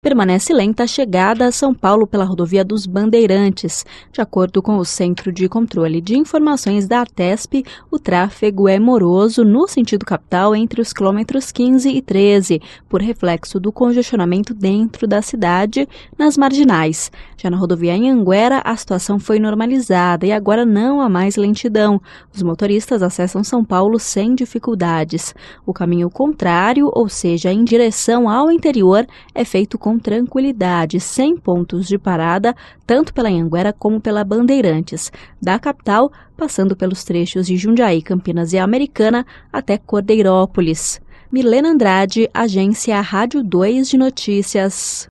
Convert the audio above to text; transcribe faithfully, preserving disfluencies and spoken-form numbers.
permanece lenta a chegada a São Paulo pela rodovia dos Bandeirantes. De acordo com o Centro de Controle de Informações da Artesp, o tráfego é moroso no sentido capital entre os quilômetros quinze e treze, por reflexo do congestionamento dentro da cidade, nas marginais. Já na rodovia Anhanguera, a situação foi normalizada e agora não há mais lentidão. Os motoristas acessam São Paulo sem dificuldades. O caminho contrário, ou seja, em direção ao interior, é feito com tranquilidade, sem pontos de parada, tanto pela Anhanguera como pela Bandeirantes, da capital, passando pelos trechos de Jundiaí, Campinas e Americana até Cordeirópolis. Milena Andrade, Agência Rádio dois de Notícias.